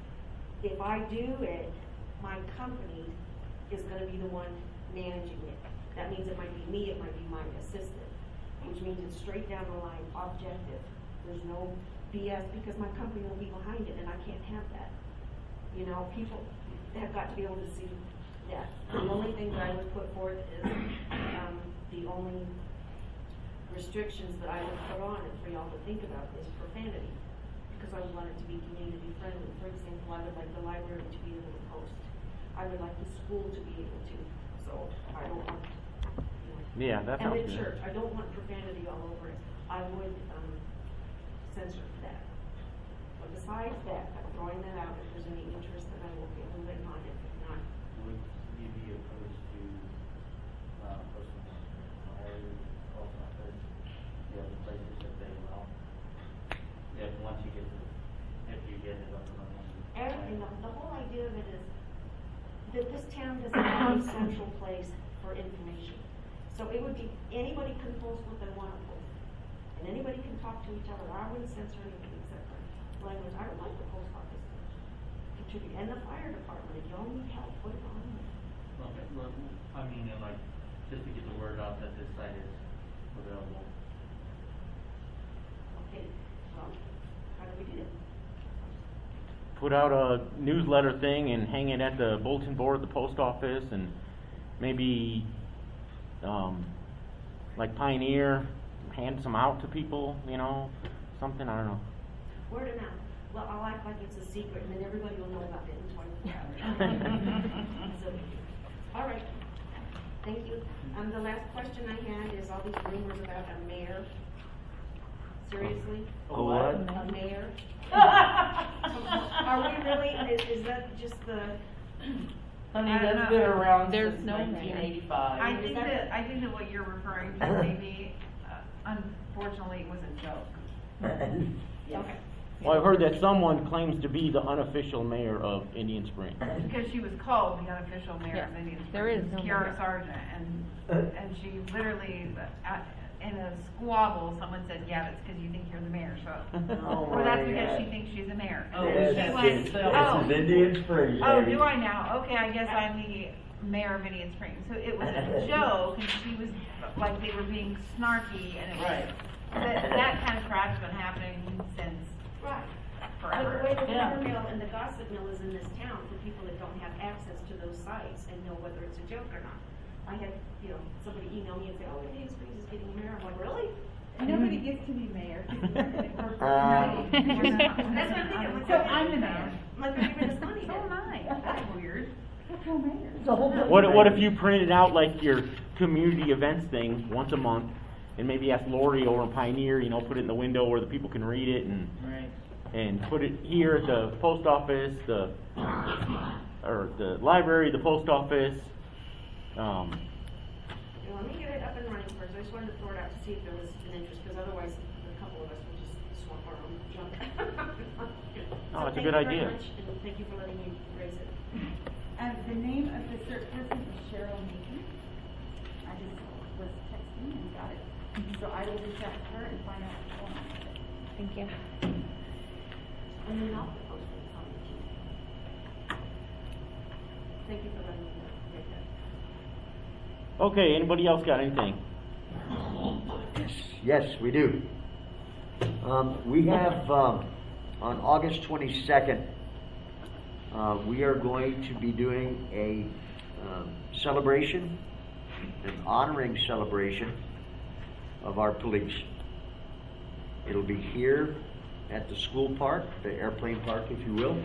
if I do it, my company is going to be the one managing it. That means it might be me, it might be my assistant, which means it's straight down the line, objective. There's no B S because my company will be behind it, and I can't have that. You know, people have got to be able to see that. The only thing that I would put forth is um, the only restrictions that I would put on it for y'all to think about is profanity, because I would want it to be community friendly. For example, I would like the library to be able to post. I would like the school to be able to. So I don't want, you know, Yeah, that and sounds the good. church. I don't want profanity all over it. I would um, censor that. But besides that, I'm throwing that out. If there's any interest, then I will get moving on it. If not, Would you be opposed to, uh, posting on flyers, also on those, the other places that they allow? If, once you get the, if you get it up and running. everything, the, the whole idea of it is that this town doesn't have a central place for information. So it would be, anybody can post what they want to post. And anybody can talk to each other. I wouldn't censor anything except for language. I don't like the post office. to the, and the fire department, if y'all need help, put it on. Okay, well, I mean, uh, like, just to get the word out that this site is available. Okay, well, how do we do it? Put out a newsletter thing and hang it at the bulletin board at the post office, and maybe, um, like Pioneer, hand some out to people, you know, something, I don't know. Word of mouth. Well, I'll act like it's a secret, and then everybody will know about it in twenty-four hours. So, all right. Thank you. Um, the last question I had is all these rumors about a mayor. Seriously? A what? A mayor. Are we really? Is, is that just the? Honey, I don't that's know. been around There's since no nineteen I eighty-five. think that, I think that what you're referring to maybe, uh, unfortunately, was a joke. Okay. Well, I've heard that someone claims to be the unofficial mayor of Indian Springs. Because she was called the unofficial mayor of Yes, Indian Springs. there is no Kiara mayor. Sargent, and, and she literally, uh, in a squabble, someone said, yeah, it's because you think you're the mayor, so. Oh Or that's my because God. she thinks she's a mayor. Oh, And yes, she went, yes, oh, This is Indian Springs, oh, baby. do I now? Okay, I guess I'm the mayor of Indian Springs. So it was a joke, and she was, like, they were being snarky, and it was, Right. that, that kind of crap's been happening since Right. forever. But the way the Yeah. rumor mill and the gossip mill is in this town for people that don't have access to those sites and know whether it's a joke or not. I had, you know, somebody email me and say, oh, Indian Springs is getting a mayor. I'm like, really? Nobody gets to be mayor. Uh, That's what I'm thinking. Like, So I'm the mayor. Like, they're giving us money So then. am I. That's weird. That's no mayor. It's a whole different What, what mayor. if you printed out like your community events thing once a month, and maybe ask Lori over in Pioneer, you know, put it in the window where the people can read it, and Right. and put it here at the post office, the or the library, the post office. Um, Yeah, let me get it up and running first. I just wanted to throw it out to see if there was an interest, because otherwise, a couple of us will just swamp our own junk. Oh, it's a So good thank you idea. very much, and thank you for letting me raise it. Um, the name of the cert person is Cheryl Mason. I just was texting and got it. So I will reach out to her and find out what's going on with it. Thank you. And then I'll post it on the Tuesday. Thank you for letting me know. Take care. okay, anybody else got anything? Yes, we do. Um, we have, um, on August twenty-second, uh, we are going to be doing a um, celebration, an honoring celebration of our police. It'll be here at the school park, the airplane park, if you will.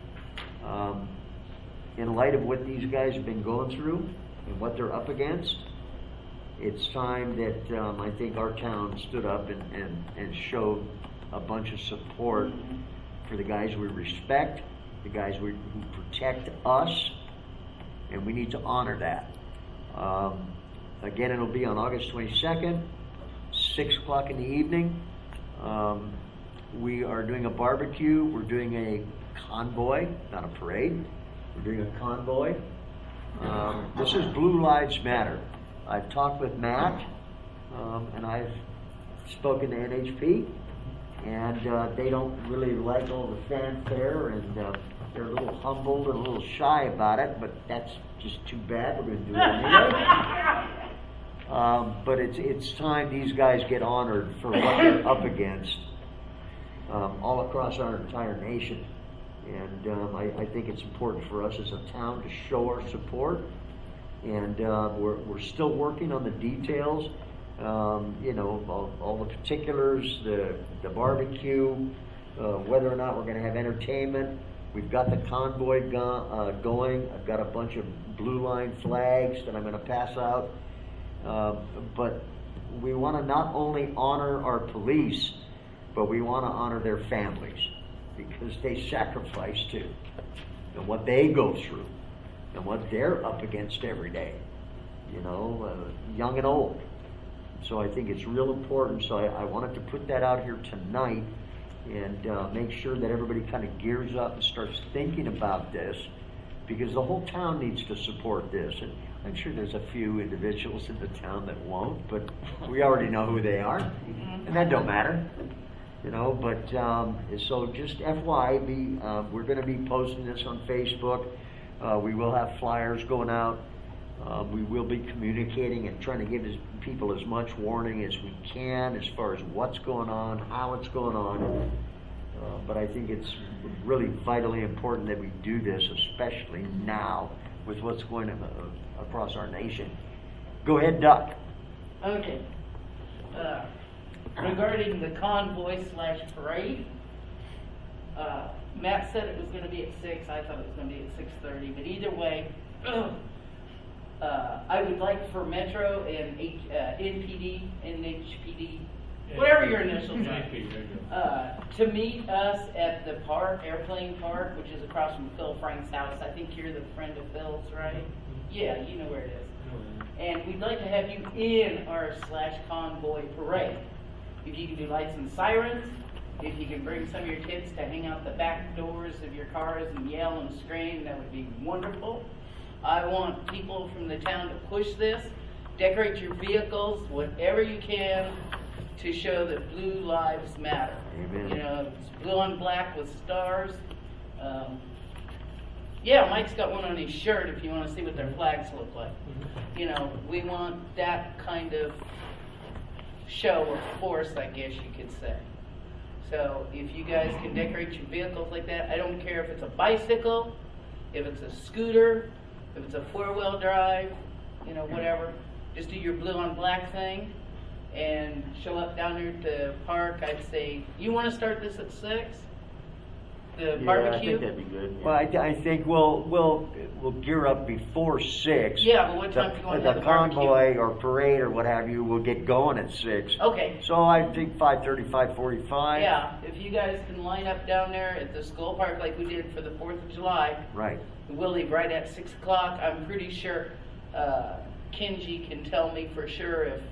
Um, in light of what these guys have been going through and what they're up against, it's time that um, I think our town stood up and, and, and showed a bunch of support for the guys we respect, the guys we, who protect us, and we need to honor that. Um, again, it'll be on August twenty-second, six o'clock in the evening. Um, we are doing a barbecue. We're doing a convoy, not a parade. We're doing a convoy. Um, this is Blue Lives Matter. I've talked with Matt, um, and I've spoken to N H P, and uh, they don't really like all the fanfare, and uh, they're a little humbled and a little shy about it, but that's just too bad. We're going to do it anyway. Um, but it's it's time these guys get honored for what they're up against um, all across our entire nation. And um, I, I think it's important for us as a town to show our support. And uh, we're, we're still working on the details, um, you know, all, all the particulars, the, the barbecue, uh, whether or not we're going to have entertainment. We've got the convoy go, uh, going. I've got a bunch of blue line flags that I'm going to pass out. Uh, but we want to not only honor our police, but we want to honor their families, because they sacrifice too, and what they go through, and what they're up against every day, you know, uh, young and old. So I think it's real important. So I, I wanted to put that out here tonight and uh, make sure that everybody kind of gears up and starts thinking about this, because the whole town needs to support this. And I'm sure there's a few individuals in the town that won't, but we already know who they are, and that don't matter. You know, but, um, so just F Y I, be, uh, we're gonna be posting this on Facebook. Uh, we will have flyers going out. Uh, we will be communicating and trying to give as, people as much warning as we can as far as what's going on, how it's going on. Uh, but I think it's really vitally important that we do this, especially now with what's going on uh, across our nation. Go ahead, Duck. Okay. Uh, regarding the convoy slash parade, uh, Matt said it was going to be at six. I thought it was going to be at six thirty. But either way, uh, I would like for Metro and H, uh, N P D, N H P D, whatever your initials are, uh, to meet us at the park, Airplane Park, which is across from Phil Frank's house. I think you're the friend of Phil's, right? Yeah, you know where it is. And we'd like to have you in our slash convoy parade. If you can do lights and sirens, if you can bring some of your kids to hang out the back doors of your cars and yell and scream, that would be wonderful. I want people from the town to push this, decorate your vehicles, whatever you can, to show that blue lives matter. Amen. You know, it's blue on black with stars. Um, yeah, Mike's got one on his shirt if you want to see what their flags look like. You know, we want that kind of show of force, I guess you could say. So if you guys can decorate your vehicles like that, I don't care if it's a bicycle, if it's a scooter, if it's a four-wheel drive, you know, whatever. Just do your blue on black thing and show up down there at the park. I'd say, you want to start this at six? The Yeah, barbecue? I think that'd be good. yeah. Well, I, I think we'll, we'll, we'll gear up before six. Yeah, but what time The- do you want to have The the barbecue? convoy or parade or what have you will get going at six. Okay. So I think five thirty, five forty-five. Yeah, if you guys can line up down there at the school park like we did for the Fourth of July, Right. we'll leave right at six o'clock. I'm pretty sure uh, Kenji can tell me for sure if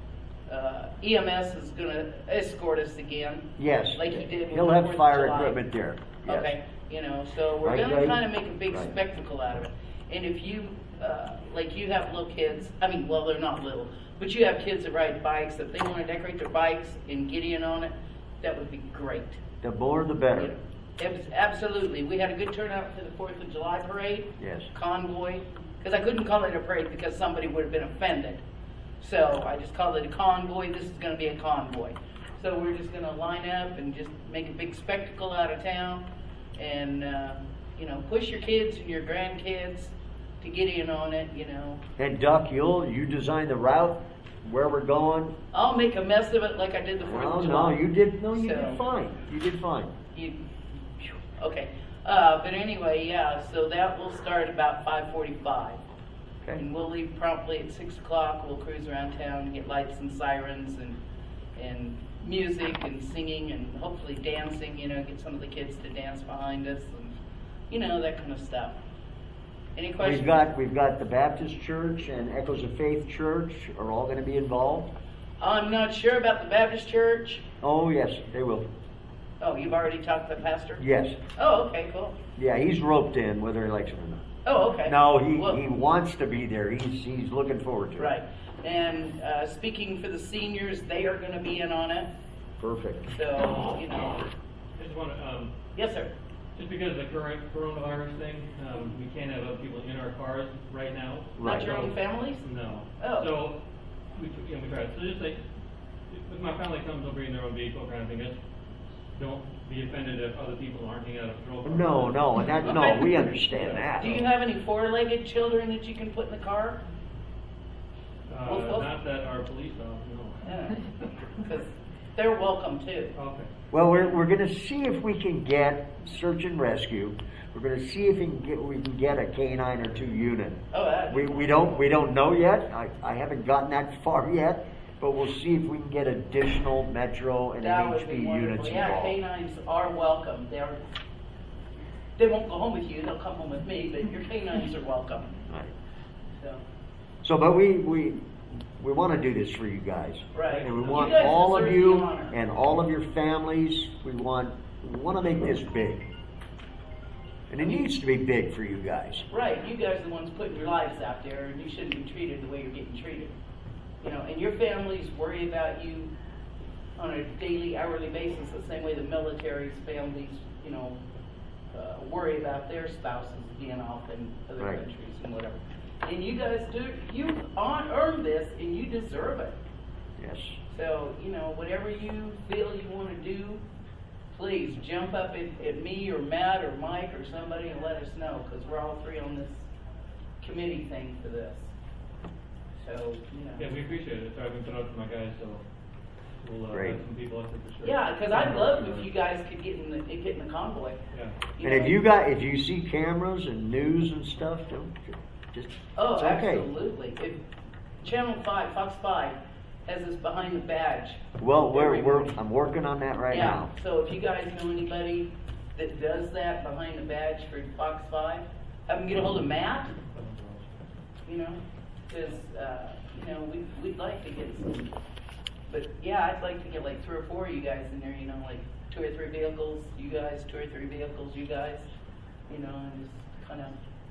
uh, E M S is going to escort us again. Yes. Like he did with He'll the have Fourth of fire July. equipment there. Yes. Okay, you know, so we're Right, going to Dave? kind of make a big Right. spectacle out of it. And if you, uh, like you have little kids, I mean, well, they're not little, but you have kids that ride bikes. If they want to decorate their bikes and Gideon on it, that would be great. The more the better. You know, it was absolutely. We had a good turnout for the Fourth of July parade. Yes. Convoy, because I couldn't call it a parade because somebody would have been offended. So I just called it a convoy. This is going to be a convoy. So we're just going to line up and just make a big spectacle out of town, and uh, you know, push your kids and your grandkids to get in on it. You know, And Duck, you'll, you design the route, where we're going. I'll make a mess of it like I did the Fourth No, of no, July. you did, no, you So- did fine. You did fine. You, okay, uh, but anyway, yeah. So that will start about five forty-five. Okay. And we'll leave promptly at six o'clock. We'll cruise around town and get lights and sirens and and music and singing and hopefully dancing. You know, get some of the kids to dance behind us and you know that kind of stuff. Any questions? We've got, we've got the Baptist Church and Echoes of Faith Church are all going to be involved. I'm not sure about the Baptist church. Oh, yes, they will. Oh, you've already talked to the pastor? Yes. Oh, okay, cool. Yeah, he's roped in whether he likes it or not. Oh, okay. No, he, Well- he wants to be there. He's, he's looking forward to it. Right. And uh, speaking for the seniors, they are going to be in on it. Perfect. So, you know. I just want to, um, Yes, sir. just because of the current coronavirus thing, um, we can't have other people in our cars right now. Right. Not your own families? No. Oh. So, we, you know, we tried, so just like, if my family comes over in their own vehicle kind of thing, just don't be offended if other people aren't hanging out of patrol cars. No, no, and that, no, Okay. we understand that. Do you have any four-legged children that you can put in the car? Uh, Well, well- not that our police officers, no. Because they're welcome too. Okay. Well, we're, we're gonna see if we can get search and rescue. We're gonna see if we can get, we can get a canine or two unit. Oh, that. We, we don't, we don't know yet. I, I haven't gotten that far yet, but we'll see if we can get additional Metro and That H would P be units wonderful. Yeah, involved. canines are welcome. They're, they won't go home with you. They'll come home with me, but your canines are welcome. Right. So, So, but we, we, we wanna do this for you guys. right. And we You want guys all of deserve you the honor. and all of your families, we want, we wanna make this big. And it needs to be big for you guys. Right, you guys are the ones putting your lives out there, and you shouldn't be treated the way you're getting treated. You know, and your families worry about you on a daily, hourly basis, the same way the military's families, you know, uh, worry about their spouses being off in other Right. countries and whatever. And you guys do, you on earned this and you deserve it. Yes. So, you know, whatever you feel you want to do, please jump up at, at me or Matt or Mike or somebody and let us know, because we're all three on this committee thing for this. So, you know. Yeah, we appreciate it. I've been put out to my guys, so we'll uh, Great. have some people out there for sure. Yeah, because I'd love if you guys could get in the get in the convoy. Yeah. You And if know. you got, if you see cameras and news and stuff, don't, just, Oh, it's okay. absolutely. If Channel Five, Fox Five, has us behind the badge. Well, we're, every we're, morning. I'm working on that right yeah. now. So if you guys know anybody that does that behind the badge for Fox Five, have them get a hold of Matt. You know, because uh, you know we we'd like to get some. But yeah, I'd like to get like three or four of you guys in there. You know, like two or three vehicles, you guys, two or three vehicles, you guys. You know, and just kind of.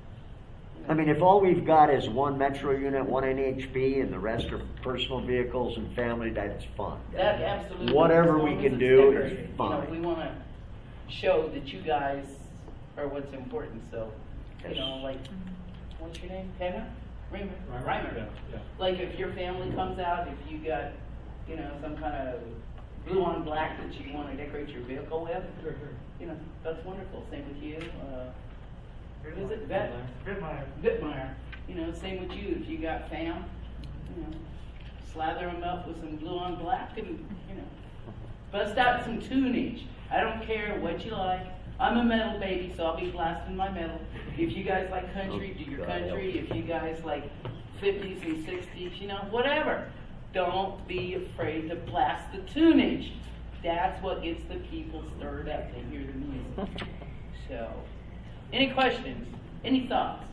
I mean, if all we've got is one metro unit, one N H P, and the rest are personal vehicles and family, that's fine. That absolutely. Whatever as we long can as it's do separated. is You know, fine. we want to show that you guys are what's important. So, you Yes. know, like, what's your name? Tanner? Reimer? Reimer, Reimer. yeah, yeah. Like, if your family comes out, if you got, you know, some kind of blue on black that you want to decorate your vehicle with, Sure, sure. you know, that's wonderful. Same with you. Uh, who is it? Vet? Bitmeyer. Bitmeyer. You know, same with you. If you got fam, you know, slather them up with some blue on black and, you know, bust out some tunage. I don't care what you like. I'm a metal baby, so I'll be blasting my metal. If you guys like country, do your country. If you guys like fifties and sixties, you know, whatever. Don't be afraid to blast the tunage. That's what gets the people stirred up to hear the music. So, any questions? Any thoughts?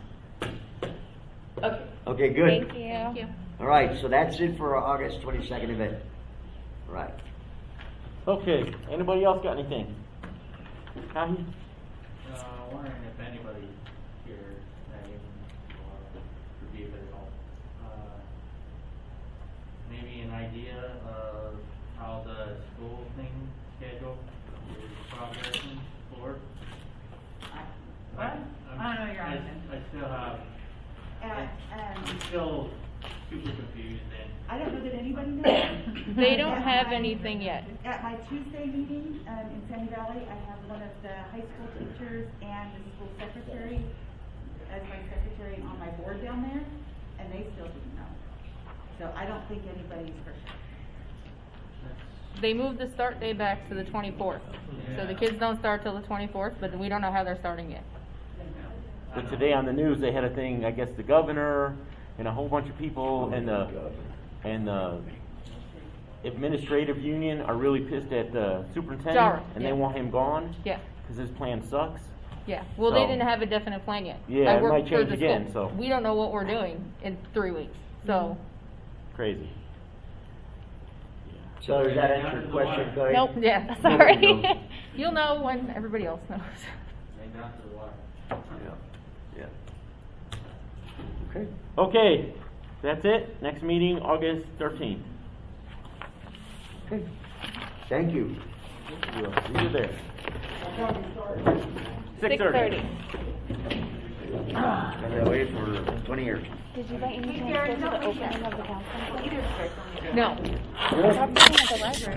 Okay. Okay, good. Thank you. Thank you. All right, so that's it for our August twenty-second event. All right. Okay, anybody else got anything? Kahi? Uh, wondering if anybody here, Megan or Steve at all, uh, maybe an idea of how the school thing schedule is progressing forward? What? I'm- I don't know your I- answer. I still have, Uh, um, I'm still super confused and. I don't know that anybody knows. They don't At have my- anything yet. At my Tuesday meeting, um, in Sandy Valley, I have one of the high school teachers and the school secretary as my secretary on my board down there, and they still didn't know. So I don't think anybody's for sure. They moved the start day back to the twenty-fourth. So the kids don't start till the twenty-fourth, but we don't know how they're starting yet. But today on the news, they had a thing, I guess the governor and a whole bunch of people and the, and the administrative union are really pissed at the superintendent. Jara, And yeah. they want him gone. Yeah. Because his plan sucks. Yeah. Well, they So- didn't have a definite plan yet. Yeah, I it work might for change the again, school. so. We don't know what we're doing in three weeks. So. Crazy. So does that answer your question, Cody? Nope. Yeah. Nobody Sorry. knows. You'll know when everybody else knows. Right down to the wire. Yeah, yeah. Okay. Okay, that's it. Next meeting, August thirteenth. Okay. Thank you. We'll see you there. Six thirty. Been that way for twenty years. Did you by any chance go to the opening of the council? No. I was talking at the library.